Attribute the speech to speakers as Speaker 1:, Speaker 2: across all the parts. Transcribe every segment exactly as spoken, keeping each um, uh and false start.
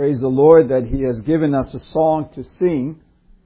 Speaker 1: praise the Lord that He has given us a song to sing,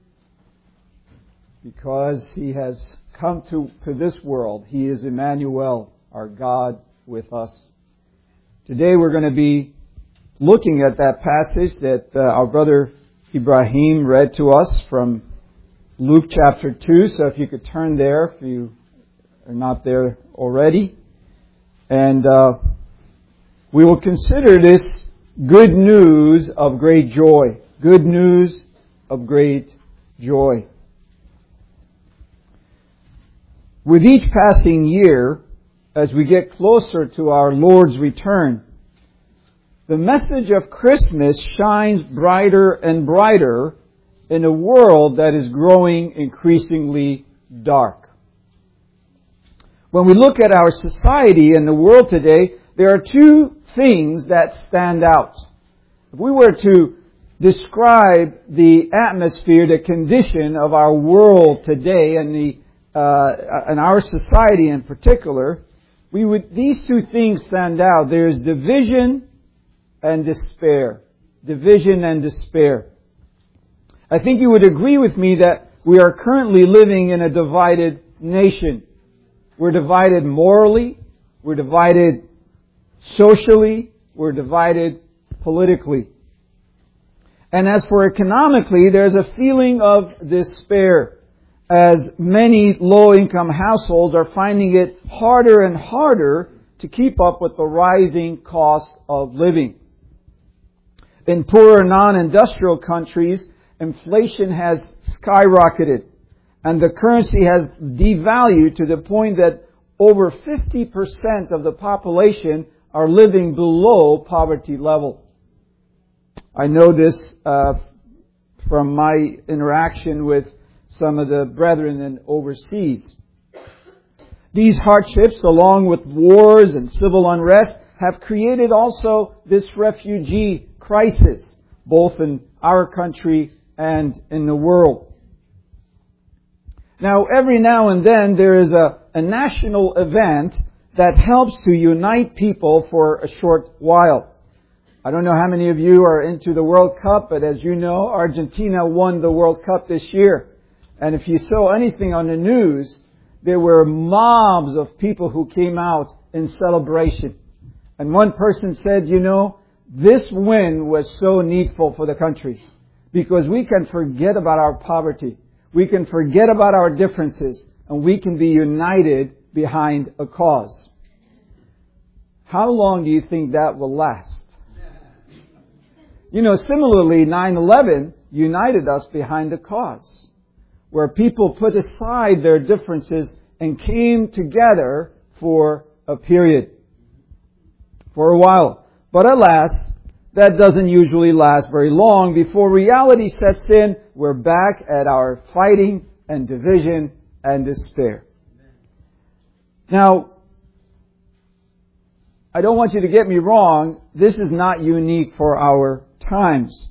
Speaker 1: because He has come to, to this world. He is Emmanuel, our God with us. Today we're going to be looking at that passage that uh, our brother Ibrahim read to us from Luke chapter two. So if you could turn there, if you are not there already. And uh, we will consider this good news of great joy. Good news of great joy. With each passing year, as we get closer to our Lord's return, the message of Christmas shines brighter and brighter in a world that is growing increasingly dark. When we look at our society and the world today, there are two things that stand out. If we were to describe the atmosphere, the condition of our world today and the uh, and our society in particular, we would these two things stand out. There's division and despair. Division and despair. I think you would agree with me that we are currently living in a divided nation. We're divided morally, we're divided socially, we're divided politically. And as for economically, there's a feeling of despair, as many low-income households are finding it harder and harder to keep up with the rising cost of living. In poorer non-industrial countries, inflation has skyrocketed, and the currency has devalued to the point that over fifty percent of the population are living below poverty level. I know this uh, from my interaction with some of the brethren in overseas. These hardships, along with wars and civil unrest, have created also this refugee crisis, both in our country and in the world. Now, every now and then there is a, a national event that helps to unite people for a short while. I don't know how many of you are into the World Cup, but as you know, Argentina won the World Cup this year. And if you saw anything on the news, there were mobs of people who came out in celebration. And one person said, you know, this win was so needful for the country, because we can forget about our poverty. We can forget about our differences, and we can be united behind a cause. How long do you think that will last? You know, similarly, nine eleven united us behind a cause, where people put aside their differences and came together for a period, for a while. But alas, that doesn't usually last very long. Before reality sets in, we're back at our fighting and division and despair. Now, I don't want you to get me wrong. This is not unique for our times.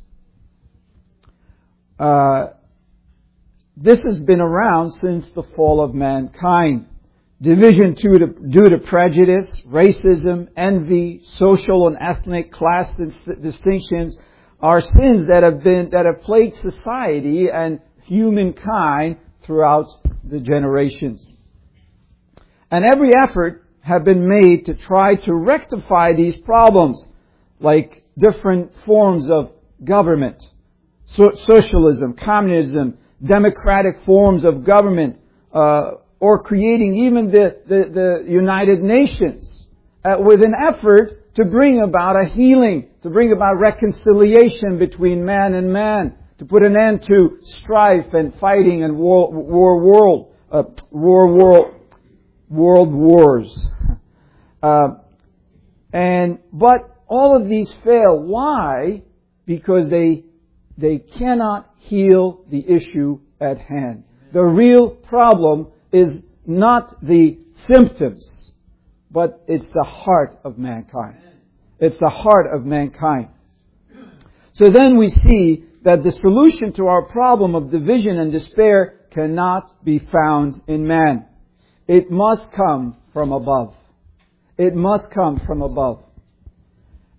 Speaker 1: Uh, this has been around since the fall of mankind. Division due to, due to prejudice, racism, envy, social and ethnic class distinctions are sins that have been that have plagued society and humankind throughout the generations. And every effort have been made to try to rectify these problems, like different forms of government, so, socialism, communism, democratic forms of government, uh, or creating even the, the, the United Nations uh, with an effort to bring about a healing, to bring about reconciliation between man and man, to put an end to strife and fighting and war, war world, uh, war world, world wars. Uh, and but all of these fail. Why? Because they they cannot heal the issue at hand. The real problem is not the symptoms, but it's the heart of mankind. It's the heart of mankind. So then we see that the solution to our problem of division and despair cannot be found in man. It must come from above. It must come from above.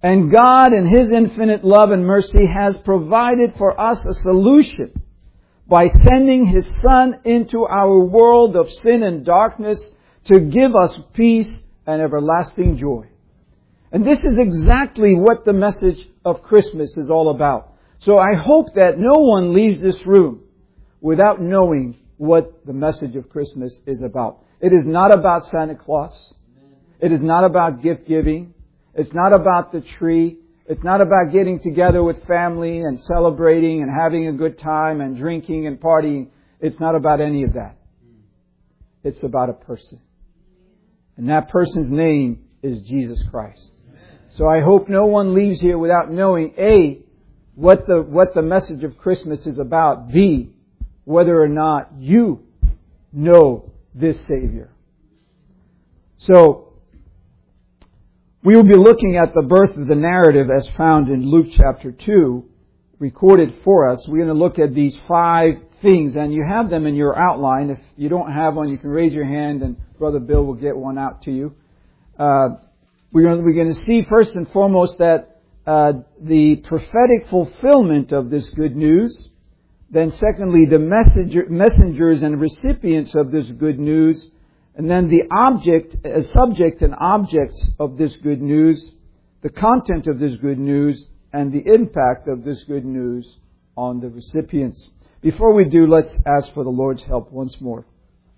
Speaker 1: And God, in His infinite love and mercy, has provided for us a solution by sending His Son into our world of sin and darkness to give us peace and everlasting joy. And this is exactly what the message of Christmas is all about. So I hope that no one leaves this room without knowing what the message of Christmas is about. It is not about Santa Claus. It is not about gift giving. It's not about the tree. It's not about getting together with family and celebrating and having a good time and drinking and partying. It's not about any of that. It's about a person. And that person's name is Jesus Christ. So I hope no one leaves here without knowing, A, what the, what the message of Christmas is about. B, whether or not you know this Savior. So, we will be looking at the birth of the narrative as found in Luke chapter two, recorded for us. We're going to look at these five things, and you have them in your outline. If you don't have one, you can raise your hand and Brother Bill will get one out to you. Uh, we're, going to, we're going to see first and foremost that uh, the prophetic fulfillment of this good news. Then secondly, the messenger, messengers and recipients of this good news. And then the object, uh, subject and objects of this good news, the content of this good news, and the impact of this good news on the recipients. Before we do, let's ask for the Lord's help once more.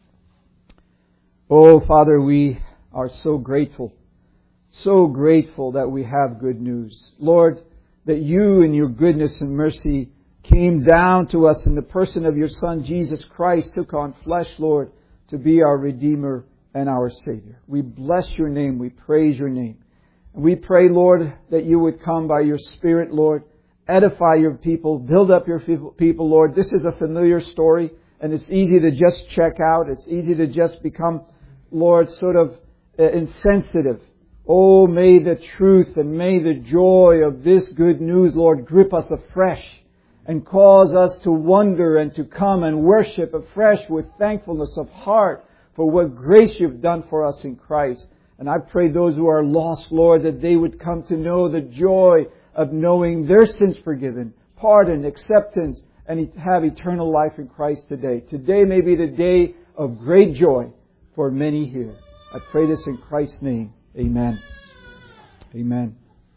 Speaker 1: Oh, Father, we are so grateful, so grateful that we have good news. Lord, that you in your goodness and mercy came down to us in the person of your Son, Jesus Christ, took on flesh, Lord, to be our Redeemer and our Savior. We bless your name. We praise your name. And we pray, Lord, that you would come by your Spirit, Lord, edify your people, build up your people, Lord. This is a familiar story, and it's easy to just check out. It's easy to just become, Lord, sort of insensitive. Oh, may the truth and may the joy of this good news, Lord, grip us afresh and cause us to wonder and to come and worship afresh with thankfulness of heart for what grace you've done for us in Christ. And I pray those who are lost, Lord, that they would come to know the joy of knowing their sins forgiven, pardon, acceptance, and have eternal life in Christ today. Today may be the day of great joy for many here. I pray this in Christ's name. Amen. Amen.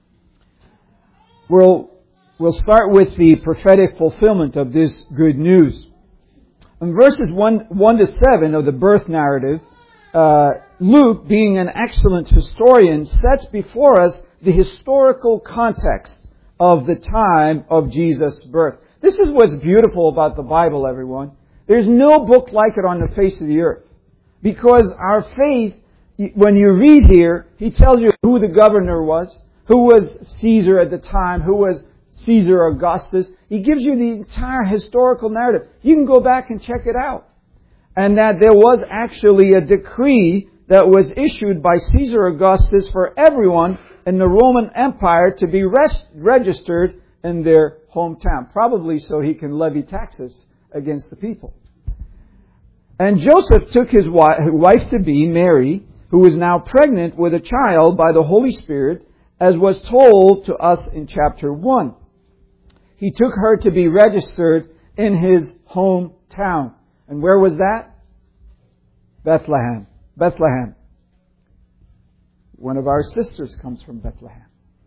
Speaker 1: We'll We'll start with the prophetic fulfillment of this good news. In verses one, one to seven of the birth narrative, uh, Luke, being an excellent historian, sets before us the historical context of the time of Jesus' birth. This is what's beautiful about the Bible, everyone. There's no book like it on the face of the earth. Because our faith, when you read here, he tells you who the governor was, who was Caesar at the time, who was Caesar Augustus. He gives you the entire historical narrative. You can go back and check it out. And that there was actually a decree that was issued by Caesar Augustus for everyone in the Roman Empire to be res- registered in their hometown. Probably so he can levy taxes against the people. And Joseph took his wife-to-be, Mary, who was now pregnant with a child by the Holy Spirit, as was told to us in chapter one. He took her to be registered in his hometown. And where was that? Bethlehem. Bethlehem. One of our sisters comes from Bethlehem.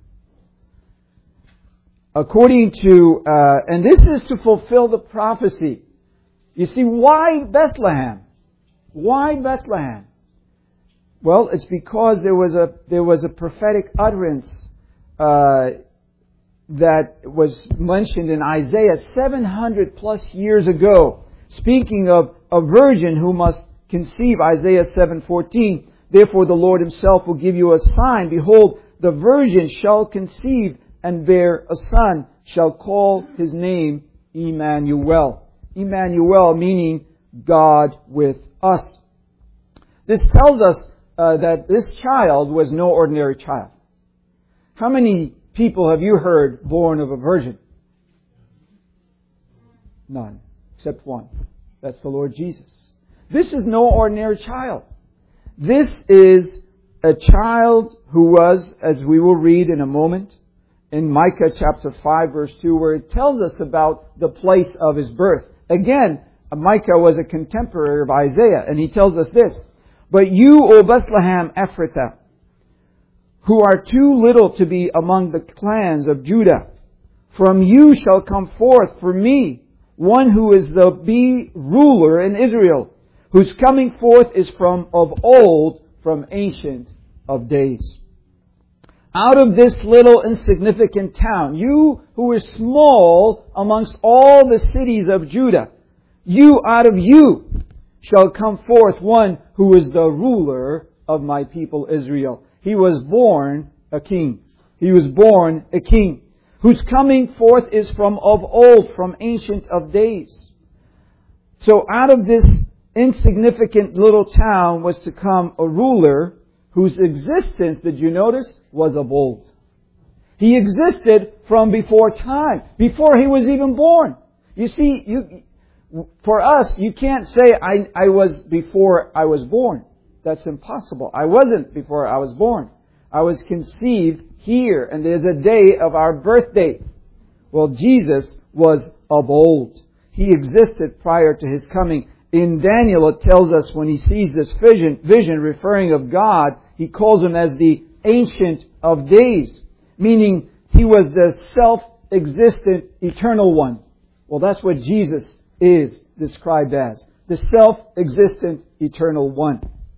Speaker 1: According to, uh, and this is to fulfill the prophecy. You see, why Bethlehem? Why Bethlehem? Well, it's because there was a there was a prophetic utterance uh, that was mentioned in Isaiah seven hundred plus years ago, speaking of a virgin who must conceive. Isaiah seven fourteen. Therefore, the Lord Himself will give you a sign. Behold, the virgin shall conceive and bear a son, shall call his name Emmanuel. Emmanuel meaning God with us. This tells us uh, that this child was no ordinary child. How many people have you heard born of a virgin? None, except one. That's the Lord Jesus. This is no ordinary child. This is a child who was, as we will read in a moment, in Micah chapter five verse two, where it tells us about the place of his birth. Again, Micah was a contemporary of Isaiah, and he tells us this, "But you, O Bethlehem Ephrathah, who are too little to be among the clans of Judah, from you shall come forth for me one who is the be ruler in Israel, whose coming forth is from of old, from ancient of days." Out of this little insignificant town, you who are small amongst all the cities of Judah, you out of you shall come forth one who is the ruler of my people Israel. He was born a king. He was born a king, whose coming forth is from of old, from ancient of days. So out of this insignificant little town was to come a ruler whose existence, did you notice, was of old. He existed from before time, before he was even born. You see, you, for us, you can't say, I, I was before I was born. That's impossible. I wasn't before I was born. I was conceived here, and there's a day of our birthday. Well, Jesus was of old. He existed prior to His coming. In Daniel, it tells us when he sees this vision, vision referring of God, he calls Him as the Ancient of Days, meaning He was the self-existent eternal one. Well, that's what Jesus is described as, the self-existent eternal one.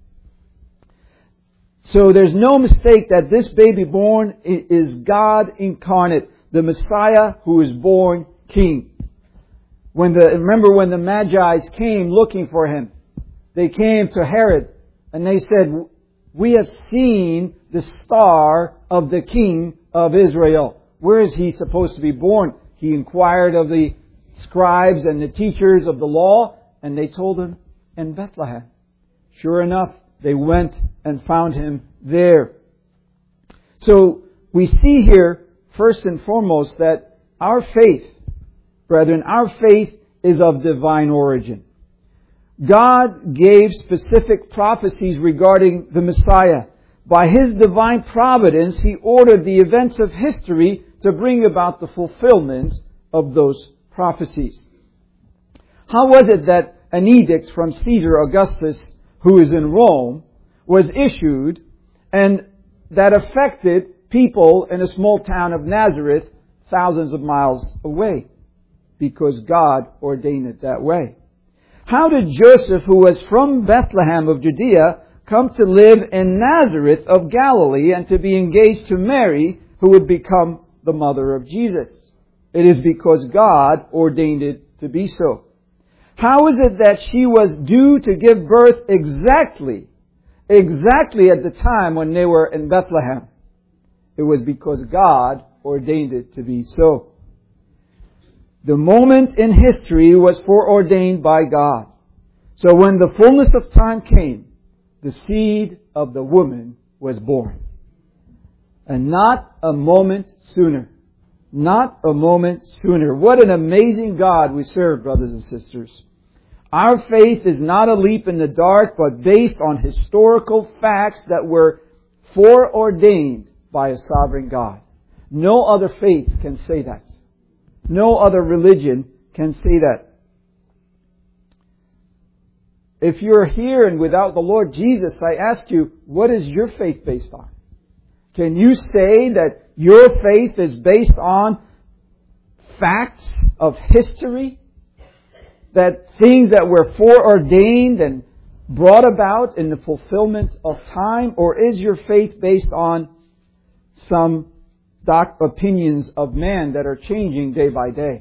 Speaker 1: So there's no mistake that this baby born is God incarnate, the Messiah who is born King. When the, remember when the Magi came looking for Him, they came to Herod and they said, "We have seen the star of the King of Israel. Where is He supposed to be born?" He inquired of the scribes and the teachers of the law, and they told him, "In Bethlehem." Sure enough, they went and found Him there. So we see here, first and foremost, that our faith, brethren, our faith is of divine origin. God gave specific prophecies regarding the Messiah. By His divine providence, He ordered the events of history to bring about the fulfillment of those prophecies. How was it that an edict from Caesar Augustus, who is in Rome, was issued and that affected people in a small town of Nazareth thousands of miles away? Because God ordained it that way. How did Joseph, who was from Bethlehem of Judea, come to live in Nazareth of Galilee and to be engaged to Mary, who would become the mother of Jesus? It is because God ordained it to be so. How is it that she was due to give birth exactly, exactly at the time when they were in Bethlehem? It was because God ordained it to be so. The moment in history was foreordained by God. So when the fullness of time came, the seed of the woman was born. And not a moment sooner. Not a moment sooner. What an amazing God we serve, brothers and sisters. Our faith is not a leap in the dark, but based on historical facts that were foreordained by a sovereign God. No other faith can say that. No other religion can say that. If you're here and without the Lord Jesus, I ask you, what is your faith based on? Can you say that your faith is based on facts of history? That things that were foreordained and brought about in the fulfillment of time? Or is your faith based on some doc opinions of man that are changing day by day?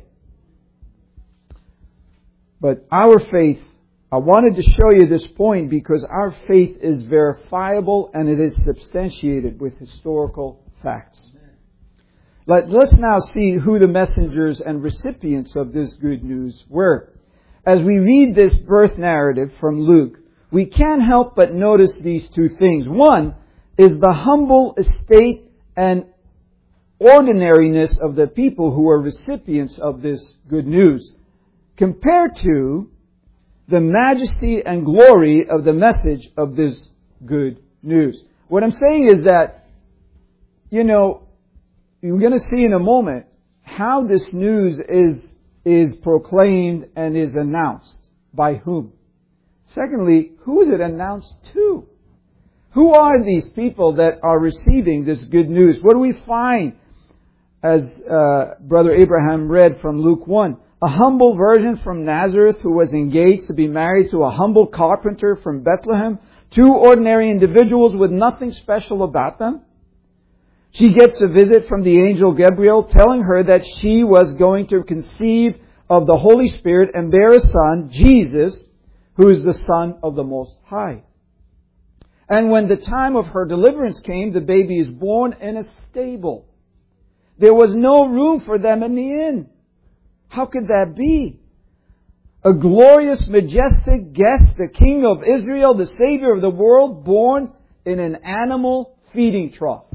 Speaker 1: But our faith, I wanted to show you this point because our faith is verifiable and it is substantiated with historical facts. But let's now see who the messengers and recipients of this good news were. As we read this birth narrative from Luke, we can't help but notice these two things. One is the humble estate and ordinariness of the people who are recipients of this good news, compared to the majesty and glory of the message of this good news. What I'm saying is that, you know, you're going to see in a moment how this news is, is proclaimed and is announced. By whom? Secondly, who is it announced to? Who are these people that are receiving this good news? What do we find as uh, Brother Abraham read from Luke one? A humble virgin from Nazareth who was engaged to be married to a humble carpenter from Bethlehem. Two ordinary individuals with nothing special about them. She gets a visit from the angel Gabriel telling her that she was going to conceive of the Holy Spirit and bear a son, Jesus, who is the Son of the Most High. And when the time of her deliverance came, the baby is born in a stable. There was no room for them in the inn. How could that be? A glorious, majestic guest, the King of Israel, the Savior of the world, born in an animal feeding trough.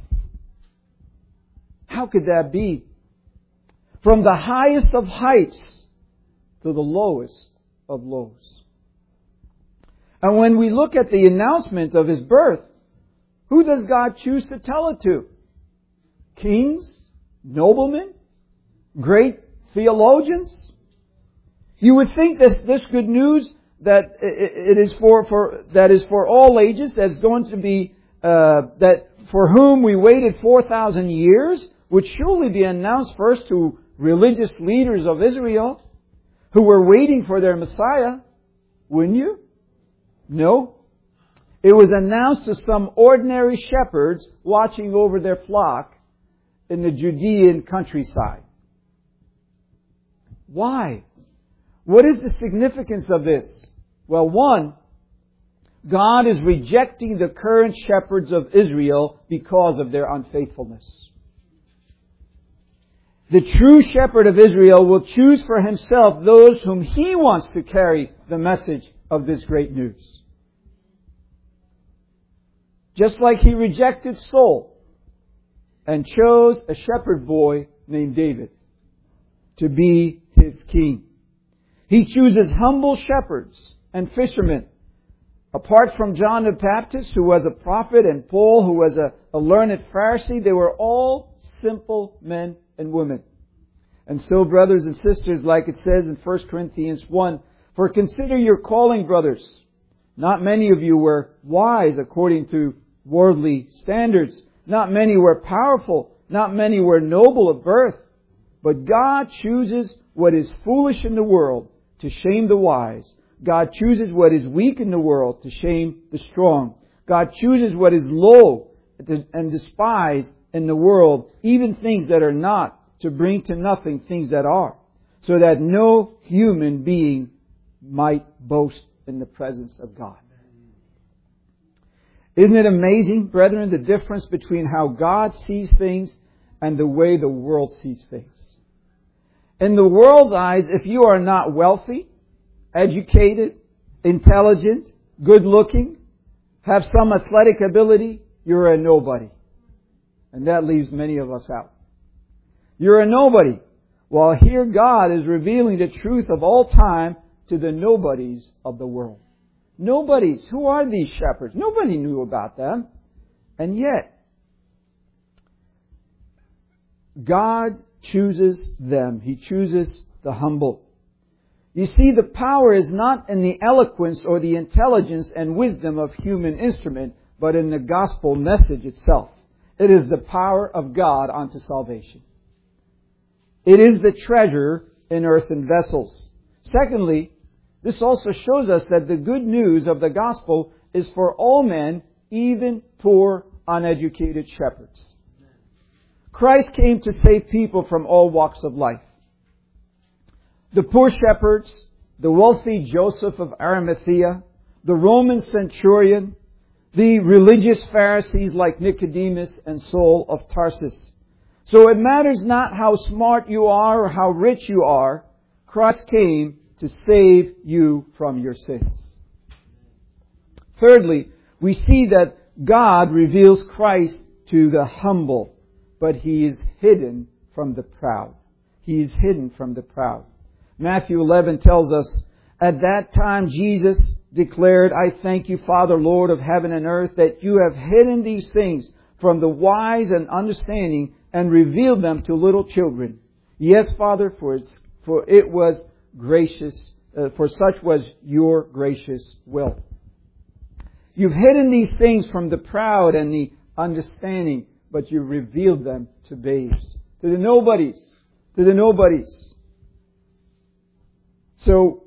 Speaker 1: How could that be? From the highest of heights to the lowest of lows. And when we look at the announcement of His birth, who does God choose to tell it to? Kings? Noblemen? Great theologians? You would think that this good news that it is for, for that is for all ages, that's going to be uh, that for whom we waited four thousand years, would surely be announced first to religious leaders of Israel who were waiting for their Messiah, wouldn't you? No. It was announced to some ordinary shepherds watching over their flock in the Judean countryside. Why? What is the significance of this? Well, one, God is rejecting the current shepherds of Israel because of their unfaithfulness. The true shepherd of Israel will choose for Himself those whom He wants to carry the message of this great news. Just like He rejected Saul and chose a shepherd boy named David to be His king. He chooses humble shepherds and fishermen. Apart from John the Baptist, who was a prophet, and Paul, who was a, a learned Pharisee, they were all simple men and women. And so, brothers and sisters, like it says in First Corinthians one, for consider your calling, brothers. Not many of you were wise according to worldly standards. Not many were powerful. Not many were noble of birth. But God chooses what is foolish in the world to shame the wise. God chooses what is weak in the world to shame the strong. God chooses what is low and despised in the world, even things that are not, to bring to nothing things that are, so that no human being might boast in the presence of God. Isn't it amazing, brethren, the difference between how God sees things and the way the world sees things? In the world's eyes, if you are not wealthy, educated, intelligent, good-looking, have some athletic ability, you're a nobody. And that leaves many of us out. You're a nobody. While here God is revealing the truth of all time to the nobodies of the world. Nobodies. Who are these shepherds? Nobody knew about them. And yet, God chooses them. He chooses the humble. You see, the power is not in the eloquence or the intelligence and wisdom of human instrument, but in the gospel message itself. It is the power of God unto salvation. It is the treasure in earthen vessels. Secondly, this also shows us that the good news of the gospel is for all men, even poor, uneducated shepherds. Christ came to save people from all walks of life. The poor shepherds, the wealthy Joseph of Arimathea, the Roman centurion, the religious Pharisees like Nicodemus and Saul of Tarsus. So it matters not how smart you are or how rich you are. Christ came to save you from your sins. Thirdly, we see that God reveals Christ to the humble, but He is hidden from the proud. He is hidden from the proud. Matthew eleven tells us, At that time Jesus declared, I thank you, Father, Lord of heaven and earth, that you have hidden these things from the wise and understanding and revealed them to little children. Yes, Father, for, it's, for it was gracious, uh, for such was your gracious will. You've hidden these things from the proud and the understanding, but you revealed them to babes, to the nobodies, to the nobodies. So,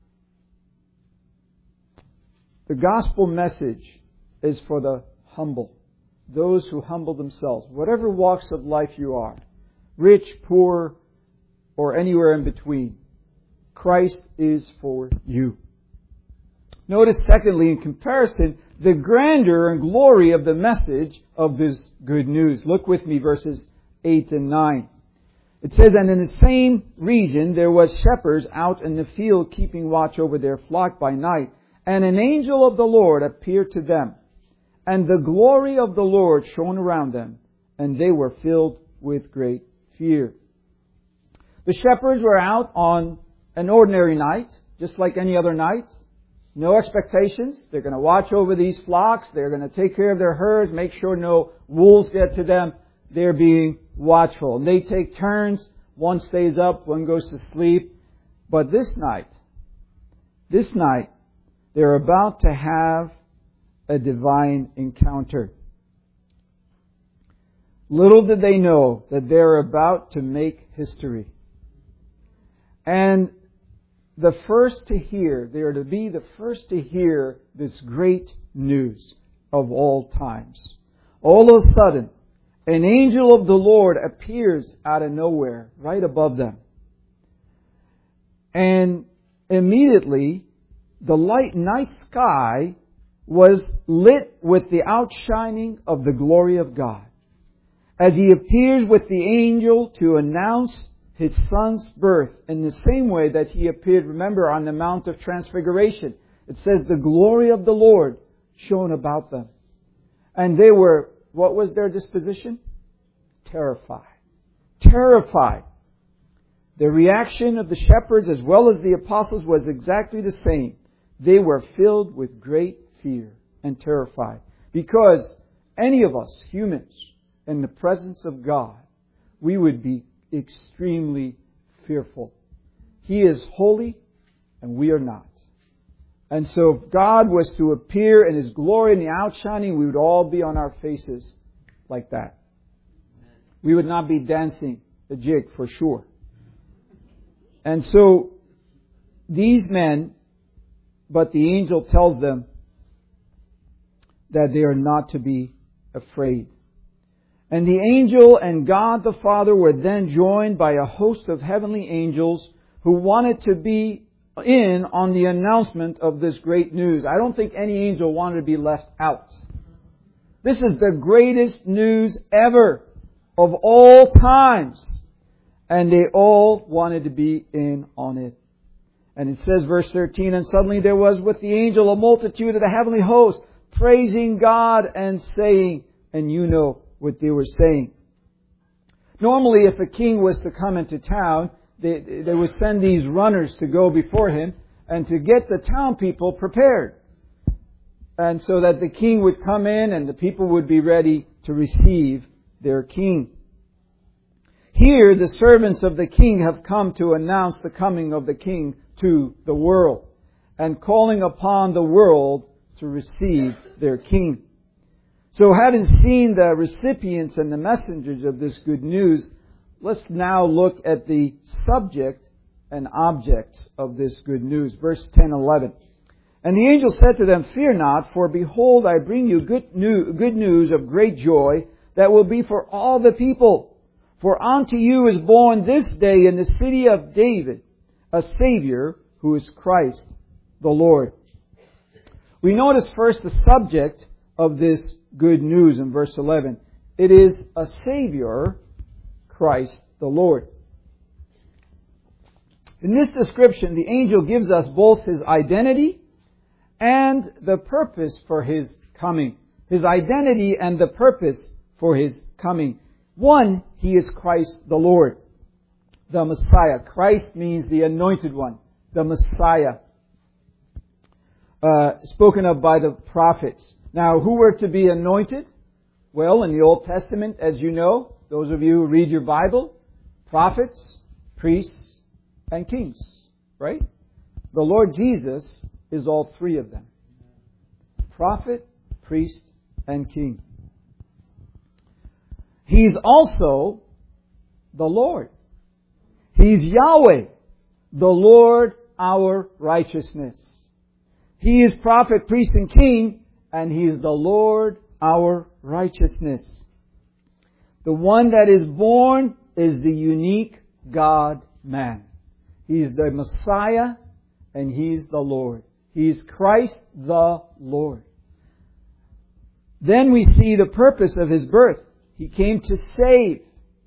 Speaker 1: the gospel message is for the humble, those who humble themselves, whatever walks of life you are, rich, poor, or anywhere in between. Christ is for you. Notice, secondly, in comparison, the grandeur and glory of the message of this good news. Look with me, verses eight and nine. It says, and in the same region there was shepherds out in the field keeping watch over their flock by night. And an angel of the Lord appeared to them. And the glory of the Lord shone around them. And they were filled with great fear. The shepherds were out on an ordinary night, just like any other night. No expectations. They're going to watch over these flocks. They're going to take care of their herds, make sure no wolves get to them. They're being watchful. And they take turns. One stays up, one goes to sleep. But this night, this night, they're about to have a divine encounter. Little did they know that they're about to make history. And the first to hear, they are to be the first to hear this great news of all times. All of a sudden, an angel of the Lord appears out of nowhere, right above them. And immediately, the light night sky was lit with the outshining of the glory of God. As He appears with the angel to announce His Son's birth in the same way that He appeared, remember, on the Mount of Transfiguration. It says the glory of the Lord shone about them. And they were, what was their disposition? Terrified. Terrified. The reaction of the shepherds as well as the apostles was exactly the same. They were filled with great fear and terrified. Because any of us, humans, in the presence of God, we would be extremely fearful. He is holy and we are not. And so if God was to appear in His glory and the outshining, we would all be on our faces like that. We would not be dancing a jig for sure. And so these men, but the angel tells them that they are not to be afraid. And the angel and God the Father were then joined by a host of heavenly angels who wanted to be in on the announcement of this great news. I don't think any angel wanted to be left out. This is the greatest news ever of all times. And they all wanted to be in on it. And it says, verse thirteen, and suddenly there was with the angel a multitude of the heavenly host, praising God and saying, and you know what they were saying. Normally, if a king was to come into town, they, they would send these runners to go before him and to get the town people prepared. And so that the king would come in and the people would be ready to receive their king. Here, the servants of the king have come to announce the coming of the king to the world and calling upon the world to receive their king. So having seen the recipients and the messengers of this good news, let's now look at the subject and objects of this good news. Verse ten, eleven. And the angel said to them, fear not, for behold, I bring you good new, good news of great joy that will be for all the people. For unto you is born this day in the city of David a Savior who is Christ the Lord. We notice first the subject of this good news in verse eleven. It is a Savior, Christ the Lord. In this description, the angel gives us both His identity and the purpose for His coming. His identity and the purpose for His coming. One, He is Christ the Lord, the Messiah. Christ means the anointed one, the Messiah, uh, spoken of by the prophets. Now, who were to be anointed? Well, in the Old Testament, as you know, those of you who read your Bible, prophets, priests, and kings, right? The Lord Jesus is all three of them. Prophet, priest, and king. He's also the Lord. He's Yahweh, the Lord our righteousness. He is prophet, priest, and king, and He is the Lord our righteousness. The one that is born is the unique God-man. He's the Messiah, and He's the Lord. He's Christ the Lord. Then we see the purpose of His birth. He came to save.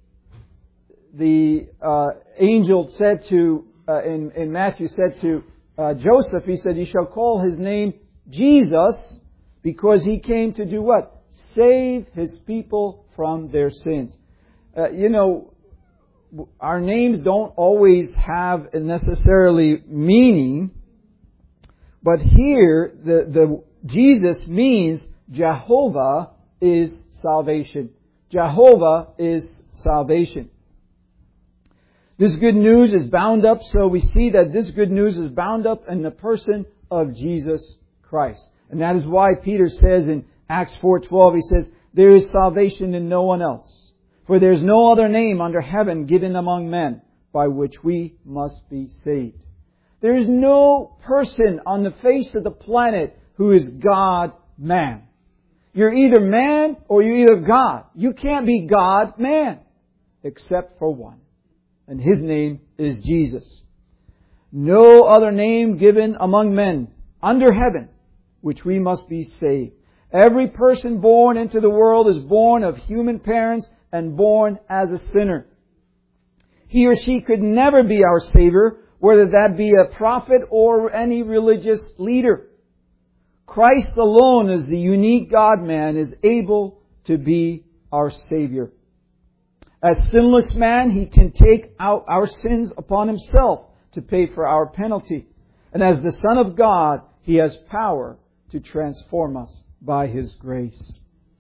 Speaker 1: The uh, angel said to, uh, in, in Matthew, said to uh, Joseph, he said, "You shall call His name Jesus, because He came to do what? Save His people from their sins." Uh, you know, our names don't always have necessarily meaning, but here the, the Jesus means Jehovah is salvation. Jehovah is salvation. This good news is bound up, so we see that this good news is bound up in the person of Jesus Christ. And that is why Peter says in Acts four twelve, he says, "There is salvation in no one else. For there is no other name under heaven given among men by which we must be saved." There is no person on the face of the planet who is God-man. You're either man or you're either God. You can't be God-man except for one. And His name is Jesus. No other name given among men under heaven which we must be saved. Every person born into the world is born of human parents and born as a sinner. He or she could never be our Savior, whether that be a prophet or any religious leader. Christ alone, as the unique God-man, is able to be our Savior. As sinless man, He can take out our sins upon Himself to pay for our penalty. And as the Son of God, He has power to transform us by His grace.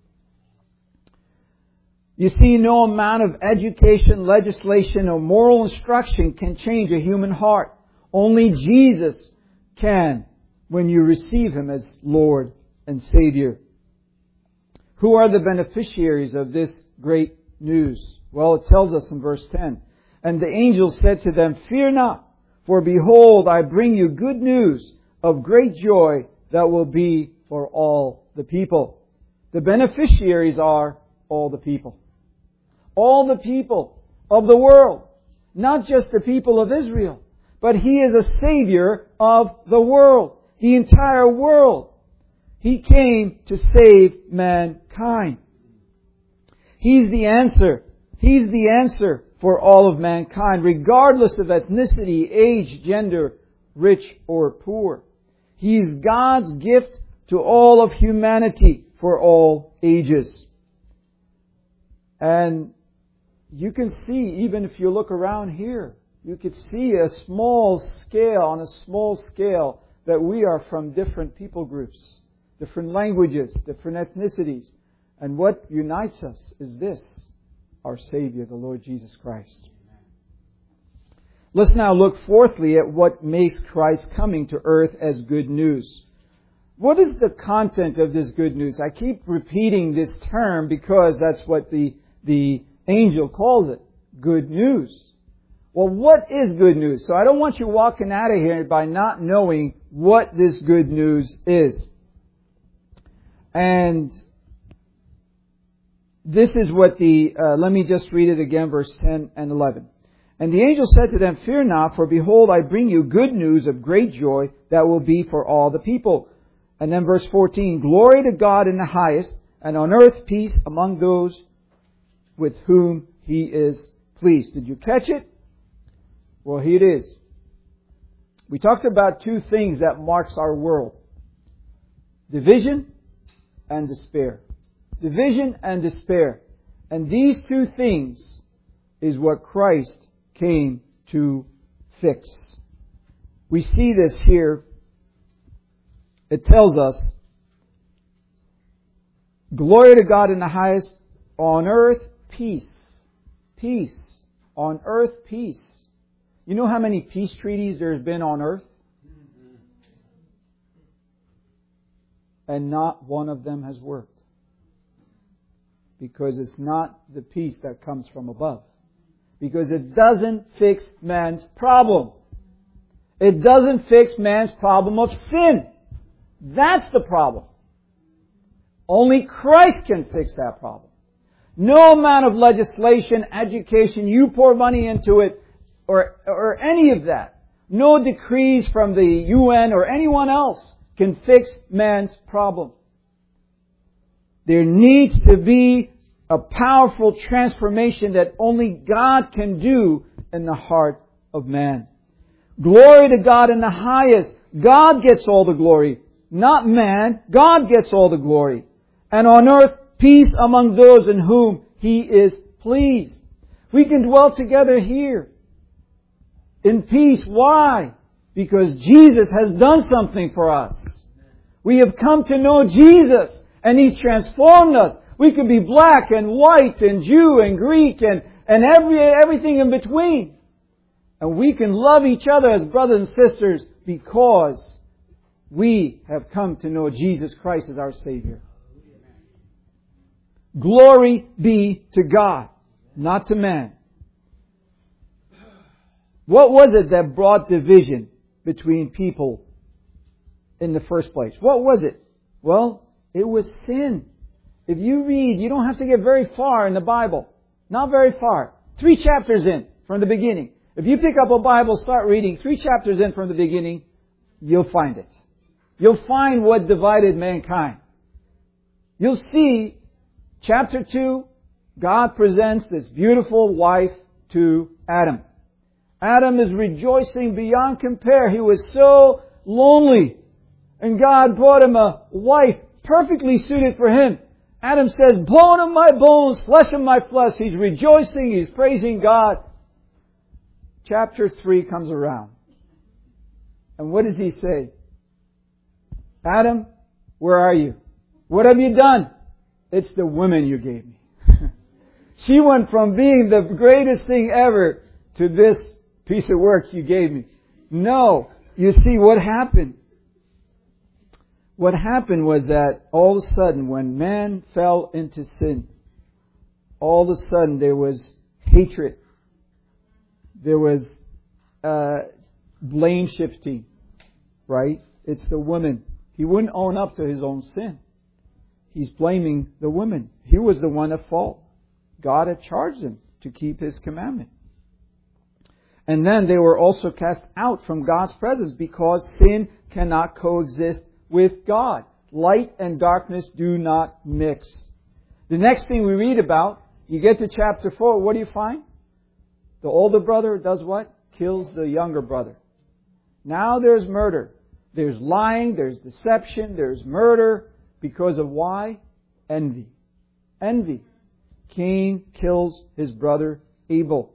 Speaker 1: You see, no amount of education, legislation, or moral instruction can change a human heart. Only Jesus can, when you receive Him as Lord and Savior. Who are the beneficiaries of this great news? Well, it tells us in verse ten. "And the angel said to them, 'Fear not, for behold, I bring you good news of great joy that will be for all the people.'" The beneficiaries are all the people. All the people of the world. Not just the people of Israel. But He is a Savior of the world. The entire world. He came to save mankind. He's the answer. He's the answer for all of mankind, regardless of ethnicity, age, gender, rich or poor. He is God's gift to all of humanity for all ages. And you can see, even if you look around here, you could see a small scale, on a small scale, that we are from different people groups, different languages, different ethnicities. And what unites us is this, our Savior, the Lord Jesus Christ. Let's now look fourthly at what makes Christ's coming to earth as good news. What is the content of this good news? I keep repeating this term because that's what the, the angel calls it. Good news. Well, what is good news? So I don't want you walking out of here by not knowing what this good news is. And this is what the, uh, let me just read it again, verse ten and eleven. "And the angel said to them, 'Fear not, for behold, I bring you good news of great joy that will be for all the people.'" And then verse fourteen, "Glory to God in the highest, and on earth peace among those with whom He is pleased." Did you catch it? Well, here it is. We talked about two things that marks our world. Division and despair. Division and despair. And these two things is what Christ came to fix. We see this here it tells us, glory to God in the highest, on earth, peace. Peace. On earth, peace. You know how many peace treaties there's been on earth? And not one of them has worked. Because it's not the peace that comes from above. Because it doesn't fix man's problem. It doesn't fix man's problem of sin. That's the problem. Only Christ can fix that problem. No amount of legislation, education, you pour money into it, or, or any of that. No decrees from the U N or anyone else can fix man's problem. There needs to be a powerful transformation that only God can do in the heart of man. Glory to God in the highest. God gets all the glory. Not man. God gets all the glory. And on earth, peace among those in whom He is pleased. We can dwell together here in peace. Why? Because Jesus has done something for us. We have come to know Jesus and He's transformed us. We could be black and white and Jew and Greek and, and every, everything in between. And we can love each other as brothers and sisters because we have come to know Jesus Christ as our Savior. Glory be to God, not to man. What was it that brought division between people in the first place? What was it? Well, it was sin. If you read, you don't have to get very far in the Bible. Not very far. Three chapters in from the beginning. If you pick up a Bible, start reading three chapters in from the beginning, you'll find it. You'll find what divided mankind. You'll see, chapter two, God presents this beautiful wife to Adam. Adam is rejoicing beyond compare. He was so lonely. And God brought him a wife perfectly suited for him. Adam says, bone of my bones, flesh of my flesh. He's rejoicing. He's praising God. Chapter three comes around. And what does he say? Adam, where are you? What have you done? It's the woman you gave me. She went from being the greatest thing ever to this piece of work you gave me. No. You see what happened? What happened was that all of a sudden when man fell into sin, all of a sudden there was hatred. There was uh, blame shifting. Right? It's the woman. He wouldn't own up to his own sin. He's blaming the woman. He was the one at fault. God had charged him to keep His commandment. And then they were also cast out from God's presence because sin cannot coexist with God. Light and darkness do not mix. The next thing we read about, you get to chapter four, what do you find? The older brother does what? Kills the younger brother. Now there's murder. There's lying, there's deception, there's murder. Because of why? Envy. Envy. Cain kills his brother Abel.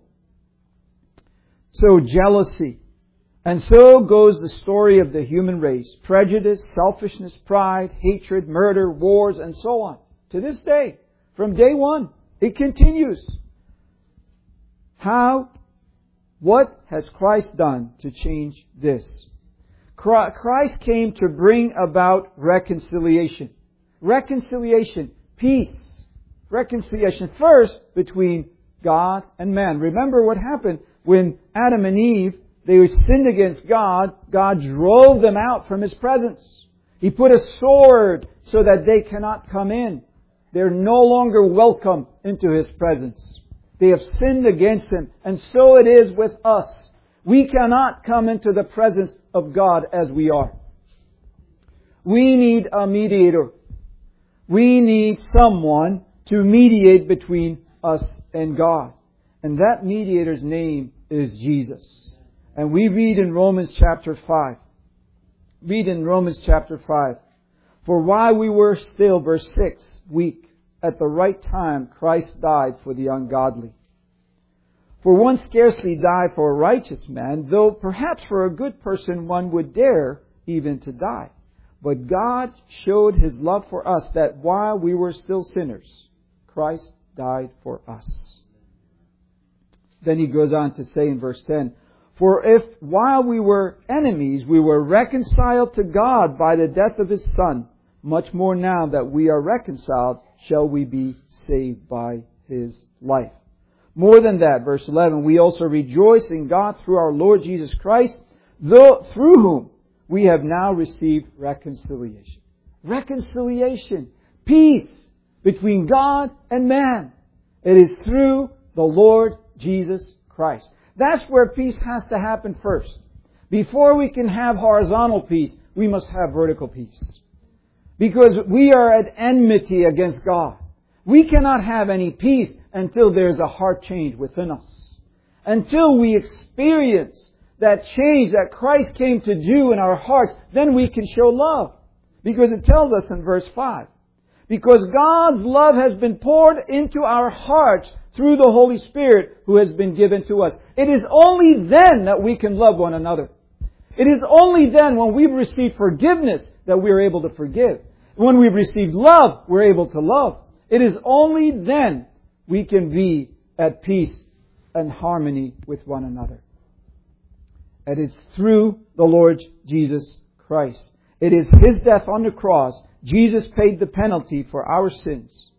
Speaker 1: So jealousy. And so goes the story of the human race. Prejudice, selfishness, pride, hatred, murder, wars, and so on. To this day. From day one. It continues. How? What has Christ done to change this? Christ came to bring about reconciliation. Reconciliation. Peace. Reconciliation. First, between God and man. Remember what happened when Adam and Eve, they sinned against God. God drove them out from His presence. He put a sword so that they cannot come in. They're no longer welcome into His presence. They have sinned against Him. And so it is with us. We cannot come into the presence of God as we are. We need a mediator. We need someone to mediate between us and God. And that mediator's name is Jesus. And we read in Romans chapter five. Read in Romans chapter five. For while we were still, verse six, weak, at the right time Christ died for the ungodly. For one scarcely die for a righteous man, though perhaps for a good person one would dare even to die. But God showed His love for us, that while we were still sinners, Christ died for us. Then he goes on to say in verse ten, for if while we were enemies, we were reconciled to God by the death of His Son, much more now that we are reconciled, shall we be saved by His life. More than that, verse eleven, we also rejoice in God through our Lord Jesus Christ, though, through whom we have now received reconciliation. Reconciliation. Peace between God and man. It is through the Lord Jesus Christ. That's where peace has to happen first. Before we can have horizontal peace, we must have vertical peace. Because we are at enmity against God. We cannot have any peace until there's a heart change within us. Until we experience that change that Christ came to do in our hearts, then we can show love. Because it tells us in verse five, because God's love has been poured into our hearts through the Holy Spirit who has been given to us. It is only then that we can love one another. It is only then when we've received forgiveness that we're able to forgive. When we've received love, we're able to love. It is only then we can be at peace and harmony with one another. And it's through the Lord Jesus Christ. It is His death on the cross. Jesus paid the penalty for our sins,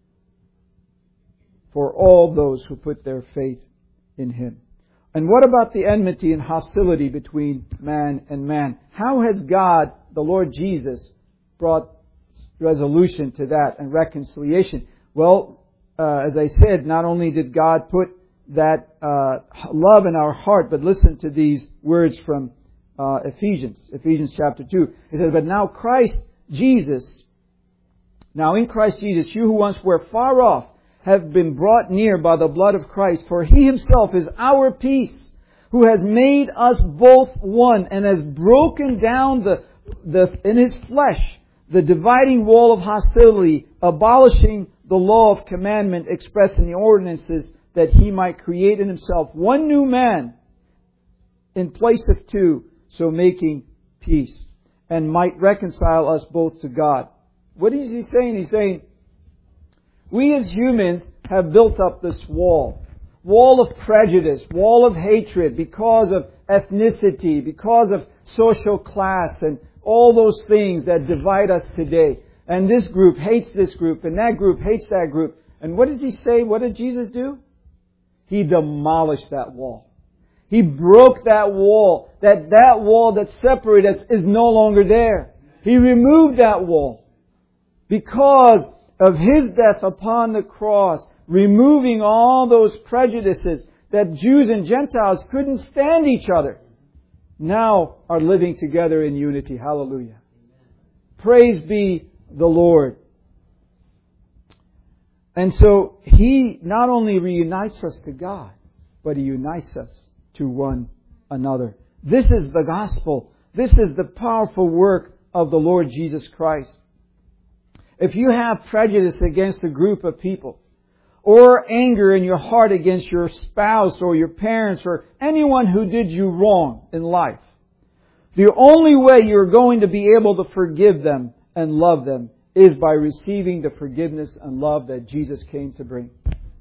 Speaker 1: for all those who put their faith in Him. And what about the enmity and hostility between man and man? How has God, the Lord Jesus, brought resolution to that and reconciliation? Well, uh, as I said, not only did God put that uh, love in our heart, but listen to these words from uh, Ephesians, Ephesians chapter two. It says, but now Christ Jesus, now in Christ Jesus, you who once were far off have been brought near by the blood of Christ, for He Himself is our peace, who has made us both one and has broken down the, the in His flesh the dividing wall of hostility, abolishing the law of commandment expressed in the ordinances, that He might create in Himself one new man in place of two, so making peace, and might reconcile us both to God. What is He saying? He's saying, we as humans have built up this wall. Wall of prejudice, wall of hatred because of ethnicity, because of social class and all those things that divide us today. And this group hates this group and that group hates that group. And what does He say? What did Jesus do? He demolished that wall. He broke that wall. That that wall that separated us is no longer there. He removed that wall because of His death upon the cross, removing all those prejudices that Jews and Gentiles couldn't stand each other, now are living together in unity. Hallelujah. Praise be the Lord. And so He not only reunites us to God, but He unites us to one another. This is the gospel. This is the powerful work of the Lord Jesus Christ. If you have prejudice against a group of people, or anger in your heart against your spouse or your parents or anyone who did you wrong in life, the only way you're going to be able to forgive them and love them is by receiving the forgiveness and love that Jesus came to bring.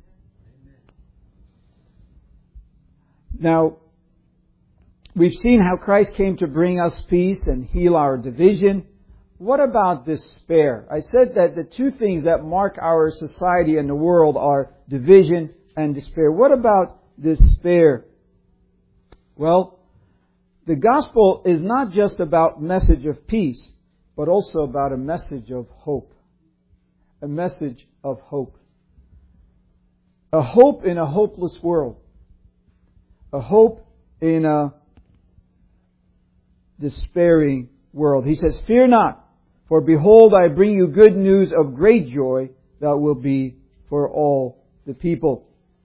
Speaker 1: Now, we've seen how Christ came to bring us peace and heal our division. What about despair? I said that the two things that mark our society and the world are division and despair. What about despair? Well, the gospel is not just about message of peace, but also about a message of hope. A message of hope. A hope in a hopeless world. A hope in a despairing world. He says, fear not, for behold, I bring you good news of great joy that will be for all the people.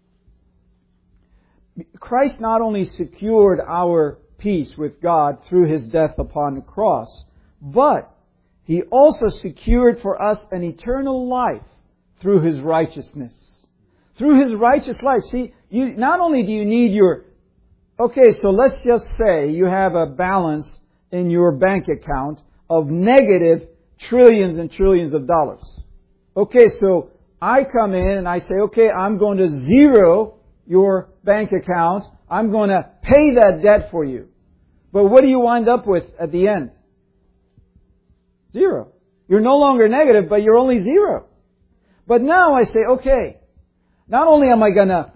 Speaker 1: Christ not only secured our peace with God through His death upon the cross, but He also secured for us an eternal life through His righteousness. Through His righteous life. See, you, not only do you need your... Okay, so let's just say you have a balance in your bank account of negative trillions and trillions of dollars. Okay, so I come in and I say, okay, I'm going to zero your bank account. I'm going to pay that debt for you. But what do you wind up with at the end? Zero. You're no longer negative, but you're only zero. But now I say, okay, not only am I going to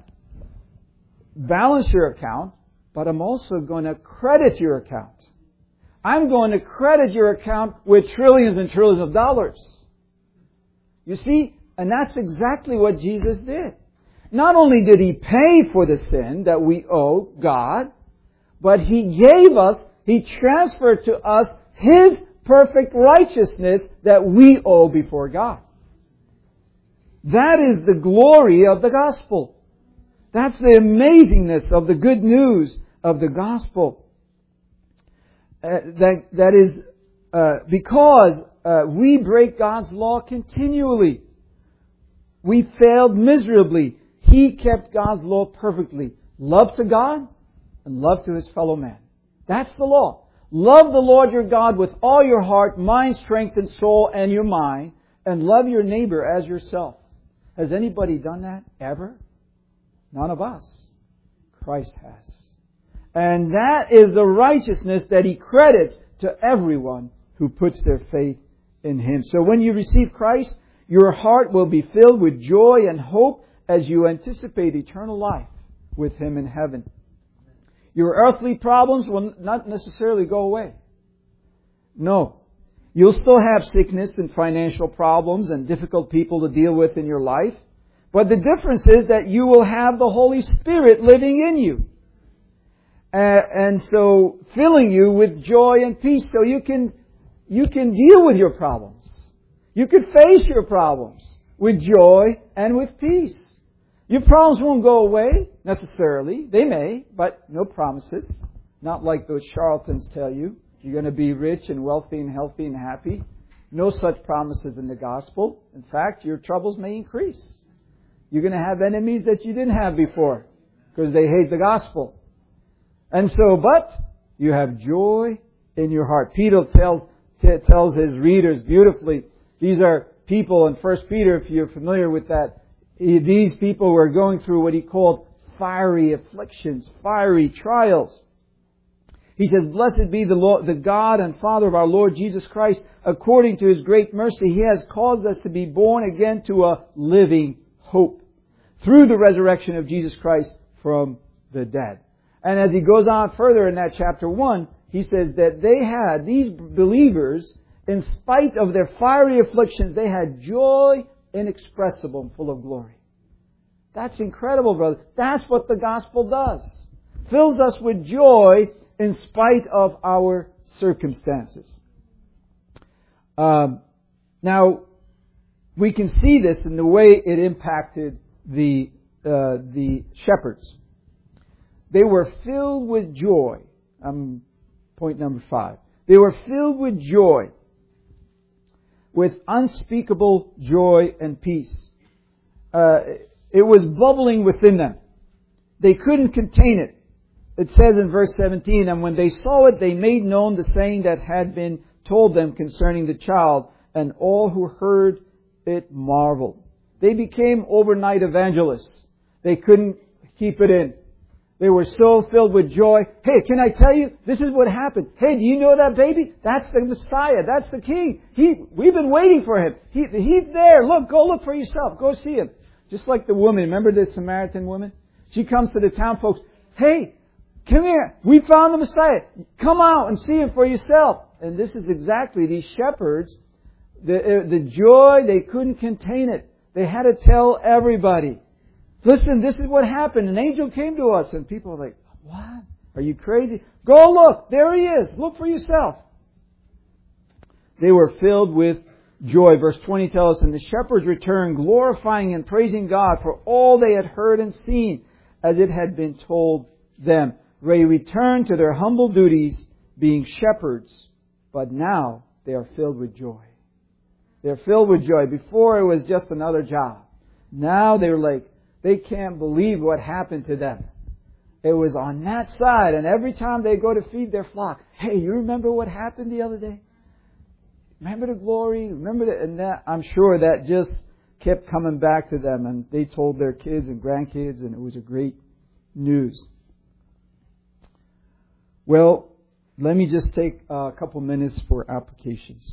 Speaker 1: balance your account, but I'm also going to credit your account. I'm going to credit your account with trillions and trillions of dollars. You see, and that's exactly what Jesus did. Not only did He pay for the sin that we owe God, but He gave us, He transferred to us His perfect righteousness that we owe before God. That is the glory of the gospel. That's the amazingness of the good news of the gospel. Uh, that that is uh, because uh, we break God's law continually. We failed miserably. He kept God's law perfectly. Love to God and love to His fellow man. That's the law. Love the Lord your God with all your heart, mind, strength, and soul, and your mind, and love your neighbor as yourself. Has anybody done that ever? None of us. Christ has. And that is the righteousness that He credits to everyone who puts their faith in Him. So when you receive Christ, your heart will be filled with joy and hope as you anticipate eternal life with Him in heaven. Your earthly problems will not necessarily go away. No. You'll still have sickness and financial problems and difficult people to deal with in your life. But the difference is that you will have the Holy Spirit living in you. Uh, and so filling you with joy and peace so you can, you can deal with your problems. You can face your problems with joy and with peace. Your problems won't go away necessarily. They may, but no promises. Not like those charlatans tell you. You're going to be rich and wealthy and healthy and happy. No such promises in the gospel. In fact, your troubles may increase. You're going to have enemies that you didn't have before because they hate the gospel. And so, but you have joy in your heart. Peter tells, t- tells his readers beautifully. These are people in First Peter, if you're familiar with that. He, these people were going through what he called fiery afflictions, fiery trials. He says, "Blessed be the Lord, the God and Father of our Lord Jesus Christ. According to His great mercy, He has caused us to be born again to a living hope through the resurrection of Jesus Christ from the dead." And as he goes on further in that chapter one, he says that they had, these believers, in spite of their fiery afflictions, they had joy inexpressible and full of glory. That's incredible, brother. That's what the gospel does. Fills us with joy in spite of our circumstances. Um, now, we can see this in the way it impacted the uh, the shepherds. They were filled with joy. Um, point number five. They were filled with joy, with unspeakable joy and peace. Uh, it was bubbling within them. They couldn't contain it. It says in verse seventeen, "And when they saw it, they made known the saying that had been told them concerning the child, and all who heard it marveled." They became overnight evangelists. They couldn't keep it in. They were so filled with joy. "Hey, can I tell you? This is what happened. Hey, do you know that baby? That's the Messiah. That's the King. He, we've been waiting for Him. He, he's there. Look, go look for yourself. Go see Him." Just like the woman. Remember the Samaritan woman? She comes to the town folks. "Hey, come here. We found the Messiah. Come out and see Him for yourself." And this is exactly these shepherds. The, the joy, they couldn't contain it. They had to tell everybody. "Listen, this is what happened. An angel came to us." And people are like, "What? Are you crazy? Go look. There He is. Look for yourself." They were filled with joy. Verse twenty tells us, "And the shepherds returned, glorifying and praising God for all they had heard and seen, as it had been told them." They returned to their humble duties, being shepherds, but now they are filled with joy. They're filled with joy. Before it was just another job. Now they're like, they can't believe what happened to them. It was on that side, and every time they go to feed their flock, "Hey, you remember what happened the other day? Remember the glory? Remember that? And that, I'm sure that just kept coming back to them, and they told their kids and grandkids, and it was a great news. Well, let me just take a couple minutes for applications.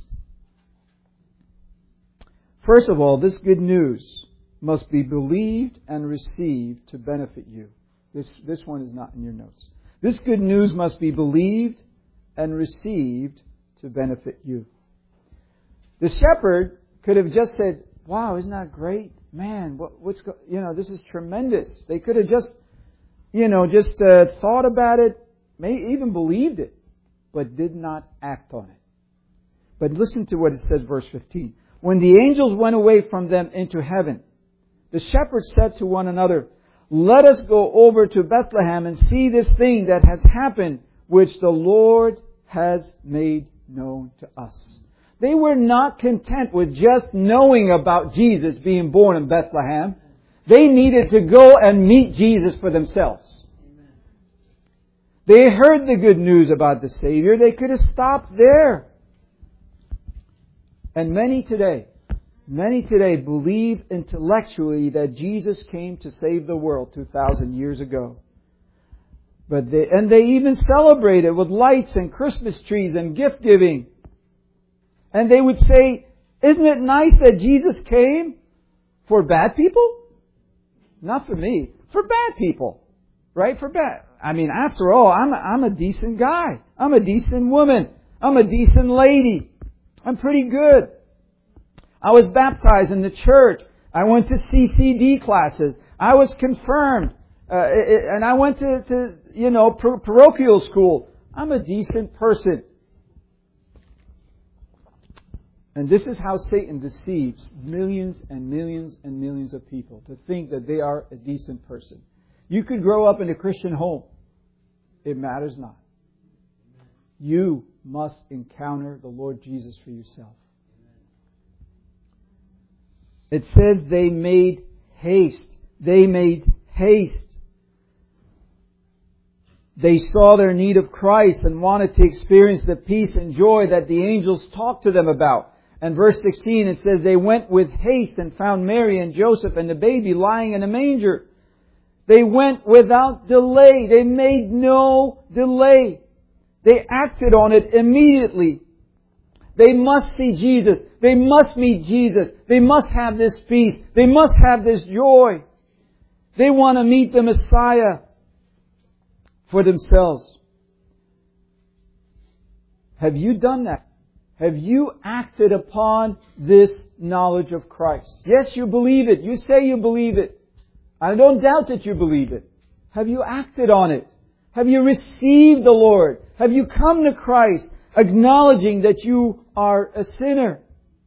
Speaker 1: First of all, this good news must be believed and received to benefit you. This, this one is not in your notes. This good news must be believed and received to benefit you. The shepherd could have just said, wow, isn't that great? Man, what, what's go-? you know, this is tremendous. They could have just, you know, just uh, thought about it, may even believed it, but did not act on it. But listen to what it says, verse fifteen. When the angels went away from them into heaven, the shepherds said to one another, let us go over to Bethlehem and see this thing that has happened, which the Lord has made known to us. They were not content with just knowing about Jesus being born in Bethlehem. They needed to go and meet Jesus for themselves. Amen. They heard the good news about the Savior. They could have stopped there. And many today, many today believe intellectually that Jesus came to save the world two thousand years ago. But they, and they even celebrate it with lights and Christmas trees and gift giving. And they would say, isn't it nice that Jesus came for bad people? Not for me. For bad people. Right? For bad. I mean, after all, I'm a, I'm a decent guy. I'm a decent woman. I'm a decent lady. I'm pretty good. I was baptized in the church. I went to C C D classes. I was confirmed. Uh, and I went to, to you know, parochial school. I'm a decent person. And this is how Satan deceives millions and millions and millions of people to think that they are a decent person. You could grow up in a Christian home. It matters not. You must encounter the Lord Jesus for yourself. It says they made haste. They made haste. They saw their need of Christ and wanted to experience the peace and joy that the angels talked to them about. And verse sixteen, it says, they went with haste and found Mary and Joseph and the baby lying in a manger. They went without delay. They made no delay. They acted on it immediately. They must see Jesus. They must meet Jesus. They must have this peace. They must have this joy. They want to meet the Messiah for themselves. Have you done that? Have you acted upon this knowledge of Christ? Yes, you believe it. You say you believe it. I don't doubt that you believe it. Have you acted on it? Have you received the Lord? Have you come to Christ, acknowledging that you are a sinner?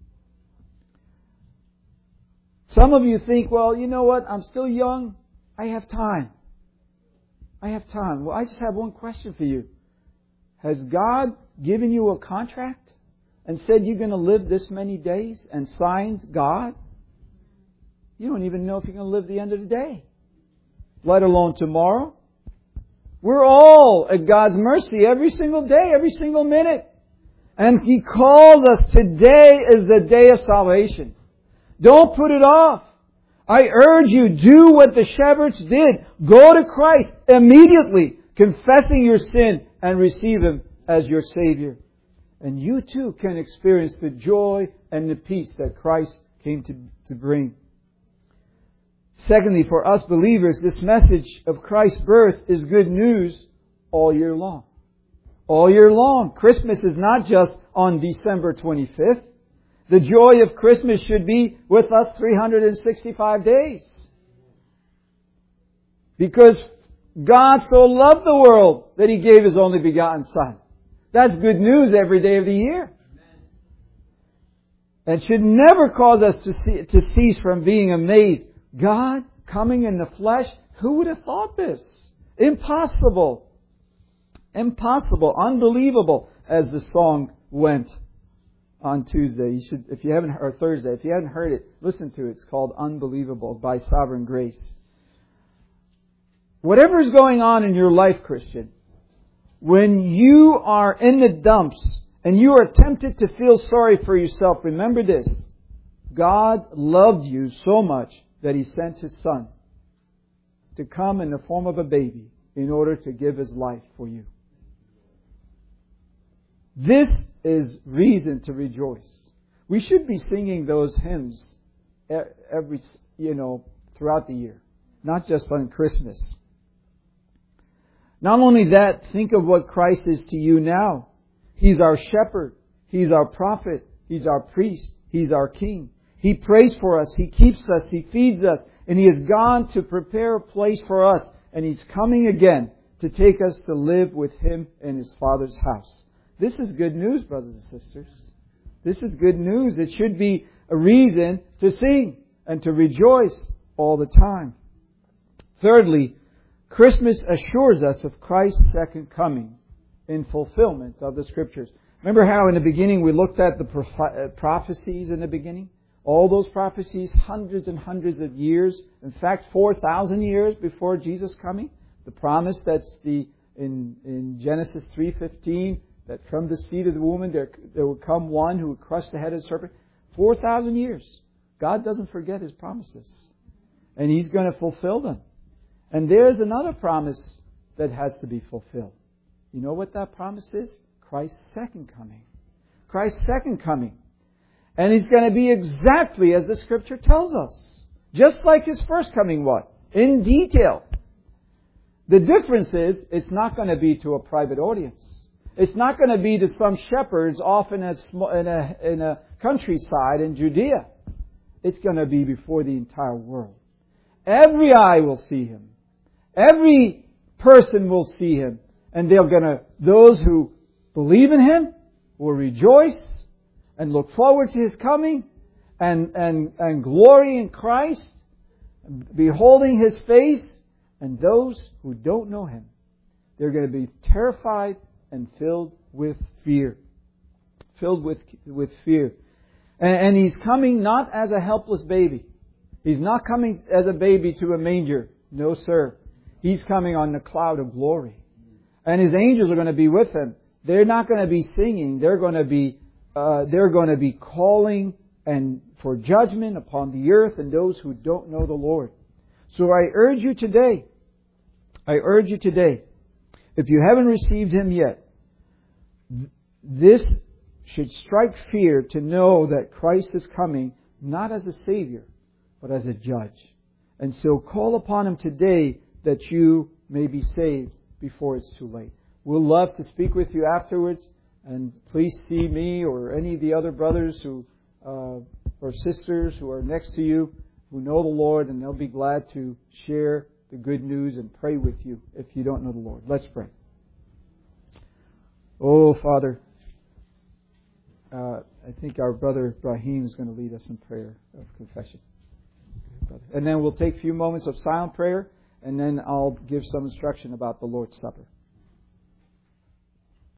Speaker 1: Some of you think, well, you know what? I'm still young. I have time. I have time. Well, I just have one question for you. Has God given you a contract and said you're going to live this many days and signed God? You don't even know if you're going to live the end of the day, let alone tomorrow. We're all at God's mercy every single day, every single minute. And He calls us, today is the day of salvation. Don't put it off. I urge you, do what the shepherds did. Go to Christ immediately, confessing your sin and receive Him as your Savior. And you too can experience the joy and the peace that Christ came to, to bring. Secondly, for us believers, this message of Christ's birth is good news all year long. All year long. Christmas is not just on December twenty-fifth. The joy of Christmas should be with us three hundred sixty-five days. Because God so loved the world that He gave His only begotten Son. That's good news every day of the year. And should never cause us to, see, to cease from being amazed. God coming in the flesh, who would have thought this? Impossible. Impossible. Unbelievable, as the song went on Tuesday. You should, if you haven't, or Thursday, if you haven't heard it, listen to it. It's called Unbelievable by Sovereign Grace. Whatever is going on in your life, Christian, when you are in the dumps and you are tempted to feel sorry for yourself, remember this. God loved you so much that He sent His Son to come in the form of a baby in order to give His life for you. This is reason to rejoice. We should be singing those hymns every, you know, throughout the year, not just on Christmas. Not only that, think of what Christ is to you now. He's our shepherd. He's our prophet. He's our priest. He's our king. He prays for us. He keeps us. He feeds us. And He has gone to prepare a place for us. And He's coming again to take us to live with Him in His Father's house. This is good news, brothers and sisters. This is good news. It should be a reason to sing and to rejoice all the time. Thirdly, Christmas assures us of Christ's second coming in fulfillment of the Scriptures. Remember how in the beginning we looked at the prophecies in the beginning? All those prophecies, hundreds and hundreds of years. In fact, four thousand years before Jesus' coming. The promise that's the in, in Genesis three fifteen, that from the seed of the woman there, there will come one who would crush the head of the serpent. four thousand years. God doesn't forget His promises. And He's going to fulfill them. And there's another promise that has to be fulfilled. You know what that promise is? Christ's second coming. Christ's second coming. And He's going to be exactly as the Scripture tells us. Just like His first coming was. In detail. The difference is, it's not going to be to a private audience. It's not going to be to some shepherds off in a, in a, in a countryside in Judea. It's going to be before the entire world. Every eye will see Him. Every person will see Him. And they're going to, those who believe in Him will rejoice and look forward to His coming and, and, and glory in Christ, beholding His face. And those who don't know Him, they're going to be terrified and filled with fear. Filled with, with fear. And, and He's coming not as a helpless baby. He's not coming as a baby to a manger. No, sir. He's coming on the cloud of glory. And His angels are going to be with Him. They're not going to be singing. They're going to be, uh, they're going to be calling and for judgment upon the earth and those who don't know the Lord. So I urge you today, I urge you today, if you haven't received Him yet, this should strike fear to know that Christ is coming not as a Savior, but as a Judge. And so call upon Him today that you may be saved before it's too late. We'll love to speak with you afterwards, and please see me or any of the other brothers who uh, or sisters who are next to you who know the Lord, and they'll be glad to share the good news and pray with you if you don't know the Lord. Let's pray. Oh, Father, uh, I think our brother Brahim is going to lead us in prayer of confession. And then we'll take a few moments of silent prayer, and then I'll give some instruction about the Lord's Supper.